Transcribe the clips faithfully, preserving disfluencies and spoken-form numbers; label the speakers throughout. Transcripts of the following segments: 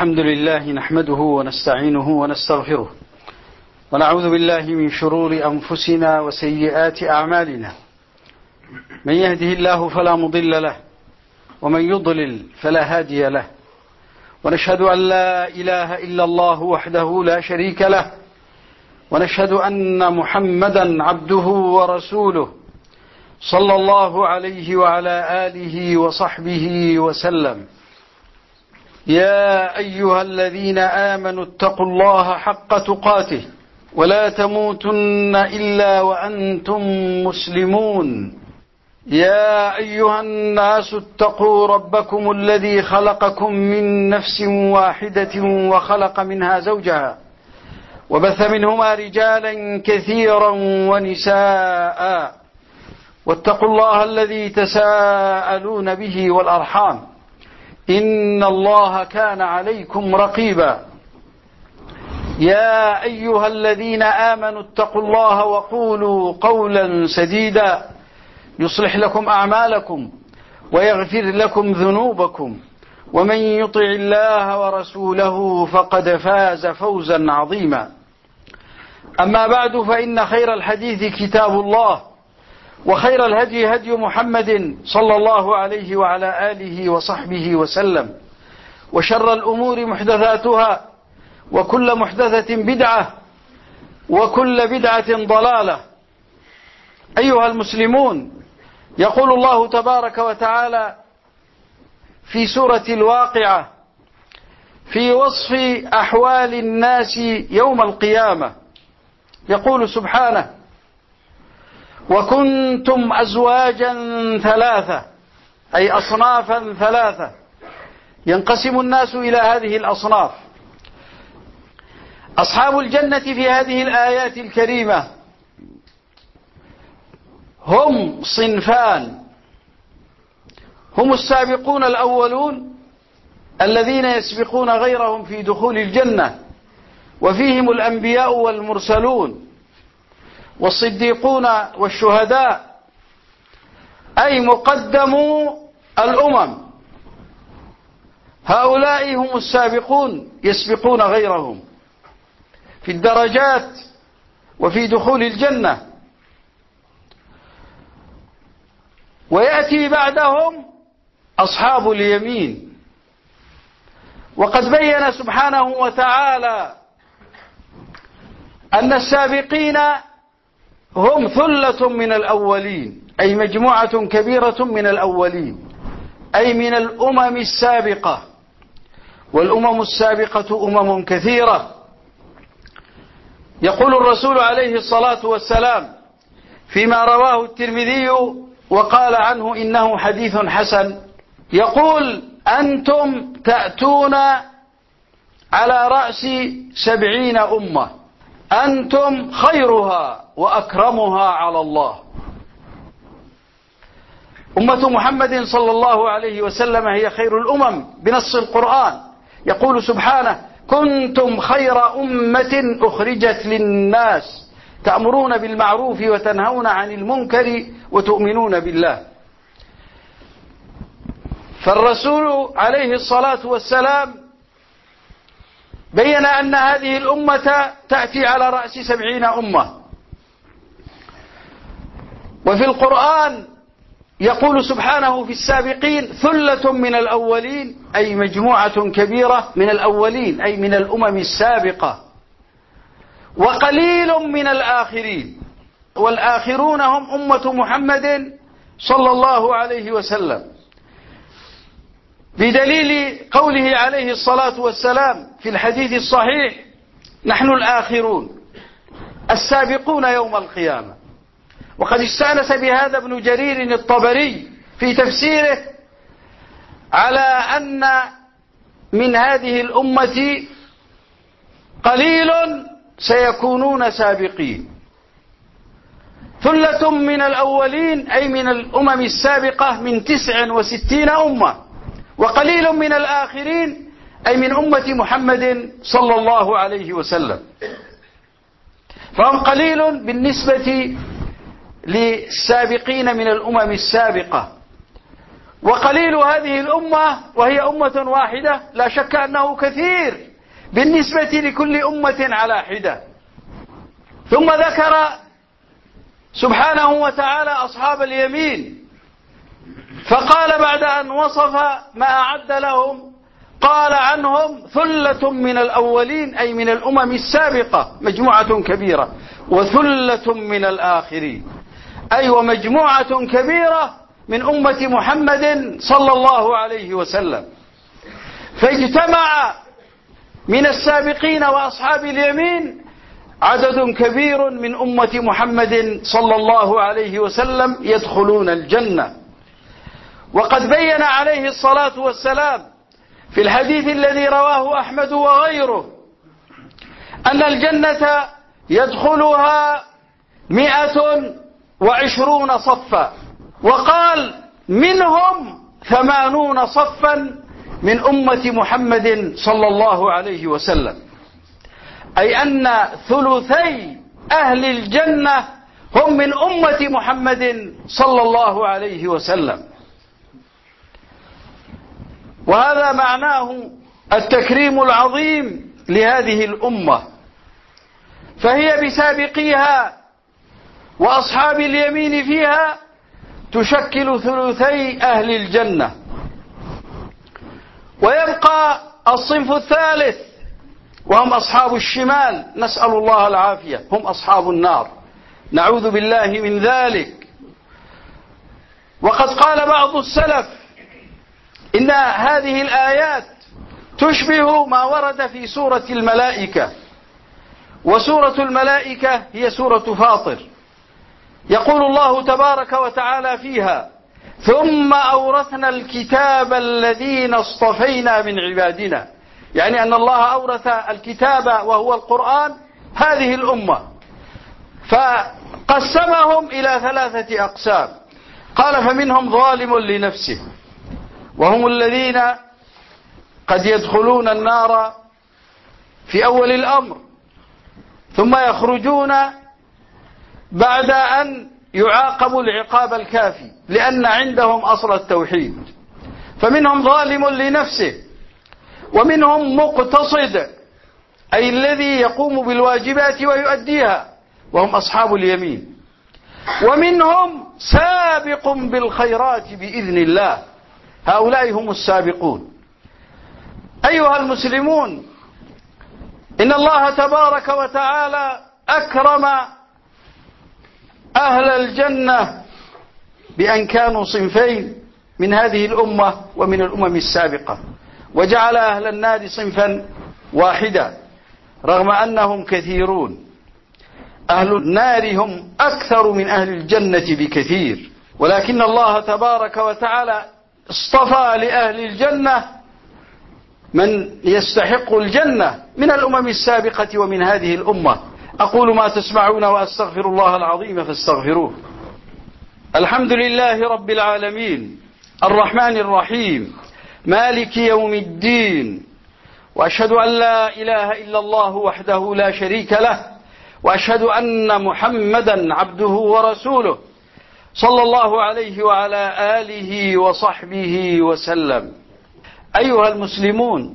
Speaker 1: الحمد لله نحمده ونستعينه ونستغفره ونعوذ بالله من شرور أنفسنا وسيئات أعمالنا. من يهده الله فلا مضل له ومن يضلل فلا هادي له، ونشهد أن لا إله إلا الله وحده لا شريك له، ونشهد أن محمدا عبده ورسوله صلى الله عليه وعلى آله وصحبه وسلم. يا أيها الذين آمنوا اتقوا الله حق تقاته ولا تموتن إلا وأنتم مسلمون. يا أيها الناس اتقوا ربكم الذي خلقكم من نفس واحدة وخلق منها زوجها وبث منهما رجالا كثيرا ونساء، واتقوا الله الذي تساءلون به والأرحام إن الله كان عليكم رقيبا. يا أيها الذين آمنوا اتقوا الله وقولوا قولا سديدا يصلح لكم أعمالكم ويغفر لكم ذنوبكم، ومن يطع الله ورسوله فقد فاز فوزا عظيما. أما بعد، فإن خير الحديث كتاب الله، وخير الهدي هدي محمد صلى الله عليه وعلى آله وصحبه وسلم، وشر الأمور محدثاتها، وكل محدثة بدعة، وكل بدعة ضلالة. أيها المسلمون، يقول الله تبارك وتعالى في سورة الواقعة في وصف أحوال الناس يوم القيامة، يقول سبحانه: وكنتم أزواجا ثلاثة، أي أصنافا ثلاثة. ينقسم الناس إلى هذه الأصناف. أصحاب الجنة في هذه الآيات الكريمة هم صنفان: هم السابقون الأولون الذين يسبقون غيرهم في دخول الجنة، وفيهم الأنبياء والمرسلون والصديقون والشهداء، أي مقدمو الأمم. هؤلاء هم السابقون يسبقون غيرهم في الدرجات وفي دخول الجنة. ويأتي بعدهم أصحاب اليمين، وقد بين سبحانه وتعالى أن السابقين هم ثلة من الأولين، أي مجموعة كبيرة من الأولين، أي من الأمم السابقة. والأمم السابقة أمم كثيرة. يقول الرسول عليه الصلاة والسلام فيما رواه الترمذي وقال عنه إنه حديث حسن، يقول: أنتم تأتون على رأس سبعين أمة، أنتم خيرها وأكرمها على الله. أمة محمد صلى الله عليه وسلم هي خير الأمم بنص القرآن. يقول سبحانه: كنتم خير أمة أخرجت للناس تأمرون بالمعروف وتنهون عن المنكر وتؤمنون بالله. فالرسول عليه الصلاة والسلام بين أن هذه الأمة تأتي على رأس سبعين أمة. وفي القرآن يقول سبحانه في السابقين: ثلة من الأولين، أي مجموعة كبيرة من الأولين، أي من الأمم السابقة، وقليل من الآخرين. والآخرون هم أمة محمد صلى الله عليه وسلم، بدليل قوله عليه الصلاة والسلام في الحديث الصحيح: نحن الآخرون السابقون يوم القيامة. وقد استأنس بهذا ابن جرير الطبري في تفسيره على أن من هذه الأمة قليل سيكونون سابقين. ثلة من الأولين، أي من الأمم السابقة، من تسع وستين أمة، وقليل من الآخرين، أي من أمة محمد صلى الله عليه وسلم. فهم قليل بالنسبة للسابقين من الأمم السابقة، وقليل هذه الأمة وهي أمة واحدة لا شك أنه كثير بالنسبة لكل أمة على حدة. ثم ذكر سبحانه وتعالى أصحاب اليمين فقال بعد أن وصف ما أعد لهم قال عنهم ثلة من الأولين أي من الأمم السابقة مجموعة كبيرة، وثلة من الآخرين أي ومجموعة كبيرة من أمة محمد صلى الله عليه وسلم. فاجتمع من السابقين وأصحاب اليمين عدد كبير من أمة محمد صلى الله عليه وسلم يدخلون الجنة. وقد بين عليه الصلاة والسلام في الحديث الذي رواه أحمد وغيره أن الجنة يدخلها مئة وعشرون صفا، وقال منهم ثمانون صفا من أمة محمد صلى الله عليه وسلم، أي أن ثلثي أهل الجنة هم من أمة محمد صلى الله عليه وسلم. وهذا معناه التكريم العظيم لهذه الأمة، فهي بسابقيها وأصحاب اليمين فيها تشكل ثلثي أهل الجنة. ويبقى الصنف الثالث وهم أصحاب الشمال، نسأل الله العافية، هم أصحاب النار، نعوذ بالله من ذلك. وقد قال بعض السلف إن هذه الآيات تشبه ما ورد في سورة الملائكة، وسورة الملائكة هي سورة فاطر، يقول الله تبارك وتعالى فيها ثم أورثنا الكتاب الذين اصطفينا من عبادنا، يعني أن الله أورث الكتاب وهو القرآن هذه الأمة، فقسمهم إلى ثلاثة أقسام. قال فمنهم ظالم لنفسه، وهم الذين قد يدخلون النار في أول الأمر ثم يخرجون بعد أن يعاقبوا العقاب الكافي لأن عندهم أصل التوحيد. فمنهم ظالم لنفسه، ومنهم مقتصد أي الذي يقوم بالواجبات ويؤديها وهم أصحاب اليمين، ومنهم سابق بالخيرات بإذن الله، هؤلاء هم السابقون. أيها المسلمون، إن الله تبارك وتعالى أكرم أهل الجنة بأن كانوا صنفين من هذه الأمة ومن الأمم السابقة، وجعل أهل النار صنفا واحدا رغم أنهم كثيرون. أهل النار هم أكثر من أهل الجنة بكثير، ولكن الله تبارك وتعالى اصطفى لأهل الجنة من يستحق الجنة من الأمم السابقة ومن هذه الأمة. أقول ما تسمعون وأستغفر الله العظيم فاستغفروه. الحمد لله رب العالمين الرحمن الرحيم مالك يوم الدين، وأشهد أن لا إله إلا الله وحده لا شريك له، وأشهد أن محمدا عبده ورسوله صلى الله عليه وعلى آله وصحبه وسلم. أيها المسلمون،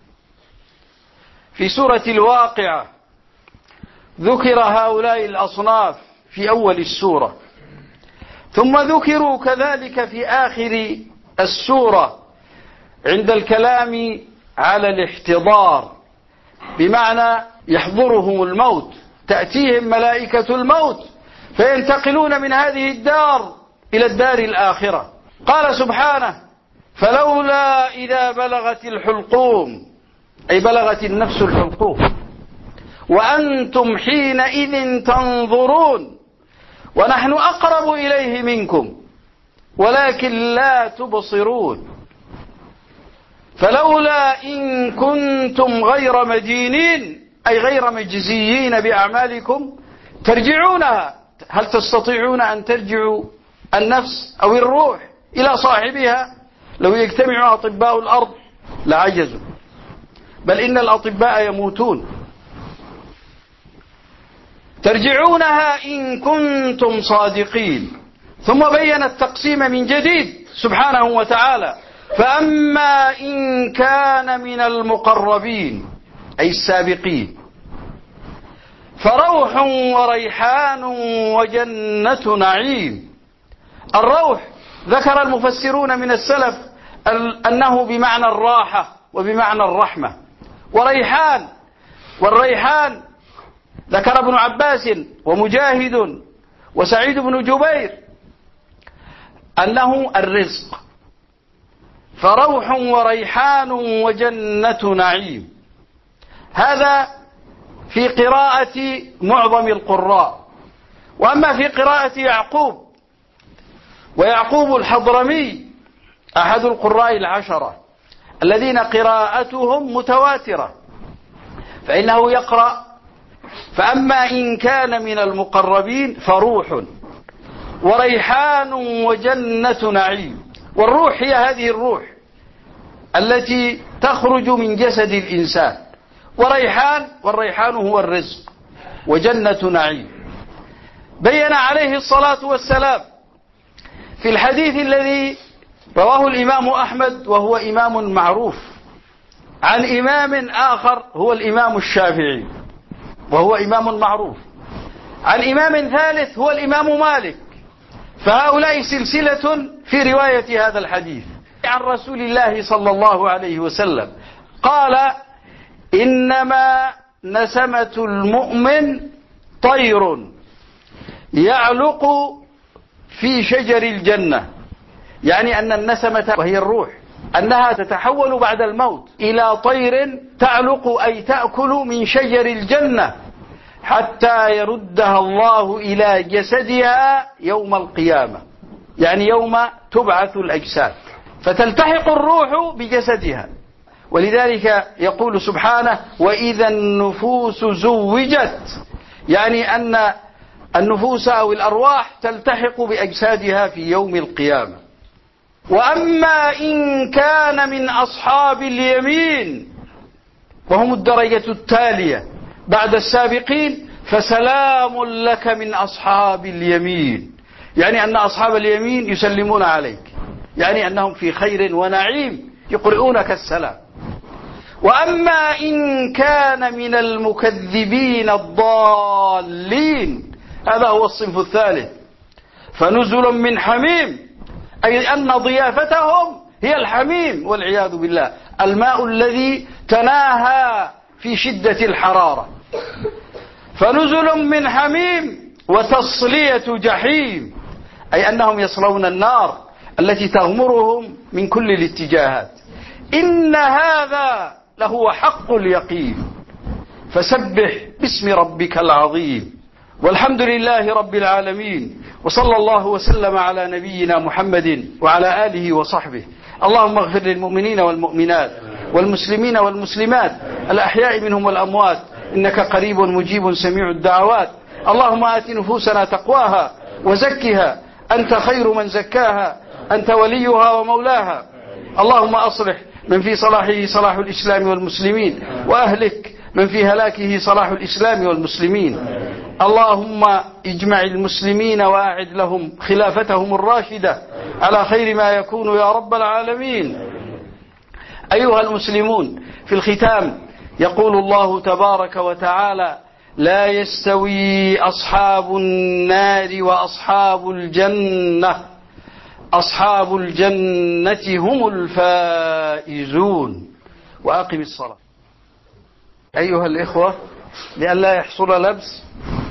Speaker 1: في سورة الواقعة ذكر هؤلاء الأصناف في أول السورة، ثم ذكروا كذلك في آخر السورة عند الكلام على الاحتضار، بمعنى يحضرهم الموت، تأتيهم ملائكة الموت فينتقلون من هذه الدار إلى الدار الآخرة. قال سبحانه فلولا إذا بلغت الحلقوم، أي بلغت النفس الحلقوم، وأنتم حينئذ تنظرون ونحن أقرب إليه منكم ولكن لا تبصرون، فلولا إن كنتم غير مدينين أي غير مجزيين بأعمالكم ترجعونها. هل تستطيعون أن ترجعوا النفس أو الروح إلى صاحبها؟ لو يجتمع أطباء الأرض لعجزوا، بل إن الأطباء يموتون. ترجعونها إن كنتم صادقين. ثم بين التقسيم من جديد سبحانه وتعالى: فأما إن كان من المقربين أي السابقين فروح وريحان وجنة نعيم. الروح ذكر المفسرون من السلف أنه بمعنى الراحة وبمعنى الرحمة. وريحان والريحان ذكر ابن عباس ومجاهد وسعيد بن جبير أنه الرزق. فروح وريحان وجنة نعيم، هذا في قراءة معظم القراء. وأما في قراءة يعقوب، ويعقوب الحضرمي أحد القراء العشرة الذين قراءتهم متواترة، فإنه يقرأ: فأما إن كان من المقربين فروح وريحان وجنة نعيم. والروح هي هذه الروح التي تخرج من جسد الإنسان. وريحان والريحان هو الرزق، وجنة نعيم. بين عليه الصلاة والسلام في الحديث الذي رواه الإمام أحمد وهو إمام معروف عن إمام آخر هو الإمام الشافعي وهو إمام معروف، عن إمام ثالث هو الإمام مالك، فهؤلاء سلسلة في رواية هذا الحديث عن رسول الله صلى الله عليه وسلم قال: إنما نسمة المؤمن طير يعلق في شجر الجنة، يعني أن النسمة وهي الروح أنها تتحول بعد الموت إلى طير تعلق أي تأكل من شجر الجنة حتى يردها الله إلى جسدها يوم القيامة، يعني يوم تبعث الأجساد، فتلتحق الروح بجسدها. ولذلك يقول سبحانه: وإذا النفوس زوجت، يعني أن النفوس أو الأرواح تلتحق بأجسادها في يوم القيامة. وأما إن كان من أصحاب اليمين وهم الدرجة التالية بعد السابقين فسلام لك من أصحاب اليمين، يعني أن أصحاب اليمين يسلمون عليك، يعني أنهم في خير ونعيم يقرؤونك السلام. وأما إن كان من المكذبين الضالين، هذا هو الصنف الثالث، فنزل من حميم، أي أن ضيافتهم هي الحميم والعياذ بالله، الماء الذي تناهى في شدة الحرارة. فنزل من حميم وتصلية جحيم، أي أنهم يصلون النار التي تغمرهم من كل الاتجاهات. إن هذا لهو حق اليقين، فسبح باسم ربك العظيم. والحمد لله رب العالمين، وصلى الله وسلم على نبينا محمد وعلى آله وصحبه. اللهم اغفر للمؤمنين والمؤمنات والمسلمين والمسلمات الأحياء منهم والأموات، إنك قريب مجيب سميع الدعوات. اللهم آت نفوسنا تقواها وزكها، أنت خير من زكاها، أنت وليها ومولاها. اللهم أصلح من في صلاحه صلاح الإسلام والمسلمين، وأهلك من في هلاكه صلاح الإسلام والمسلمين. اللهم اجمع المسلمين وأعد لهم خلافتهم الراشدة على خير ما يكون يا رب العالمين. أيها المسلمون، في الختام يقول الله تبارك وتعالى: لا يستوي أصحاب النار وأصحاب الجنة، أصحاب الجنة هم الفائزون. وأقم الصلاة. أيها الإخوة، لئلا يحصل لبس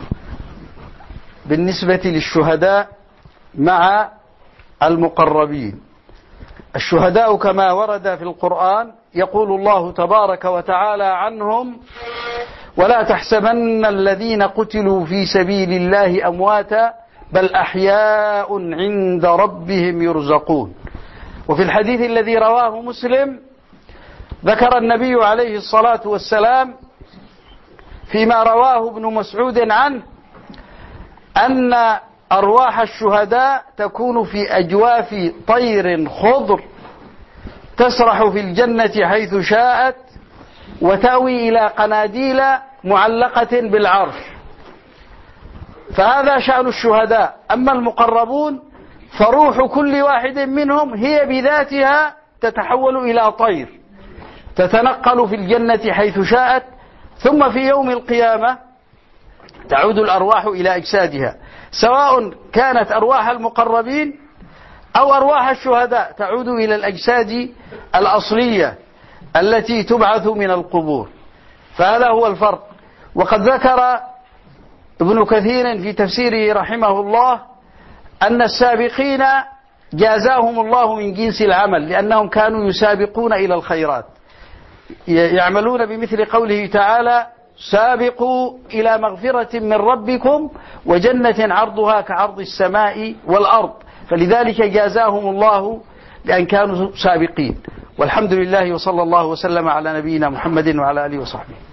Speaker 1: بالنسبة للشهداء مع المقربين، الشهداء كما ورد في القرآن يقول الله تبارك وتعالى عنهم: ولا تحسبن الذين قتلوا في سبيل الله أمواتا بل أحياء عند ربهم يرزقون. وفي الحديث الذي رواه مسلم ذكر النبي عليه الصلاة والسلام فيما رواه ابن مسعود عنه أن أرواح الشهداء تكون في أجواف طير خضر تسرح في الجنة حيث شاءت وتأوي إلى قناديل معلقة بالعرش. فهذا شأن الشهداء. أما المقربون فروح كل واحد منهم هي بذاتها تتحول إلى طير تتنقل في الجنة حيث شاءت، ثم في يوم القيامة تعود الأرواح إلى أجسادها، سواء كانت أرواح المقربين أو أرواح الشهداء تعود إلى الأجساد الأصلية التي تبعث من القبور. فهذا هو الفرق. وقد ذكر ابن كثير في تفسيره رحمه الله أن السابقين جازاهم الله من جنس العمل، لأنهم كانوا يسابقون إلى الخيرات، يعملون بمثل قوله تعالى: سابقوا إلى مغفرة من ربكم وجنة عرضها كعرض السماء والأرض، فلذلك جازاهم الله لأن كانوا سابقين. والحمد لله، وصلى الله وسلم على نبينا محمد وعلى آله وصحبه.